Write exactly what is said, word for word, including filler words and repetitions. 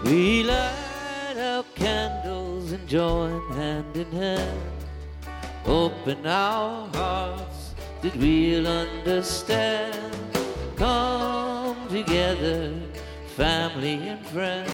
We light our candles and join hand in hand. Open our hearts that we'll understand. Come together, family and friends.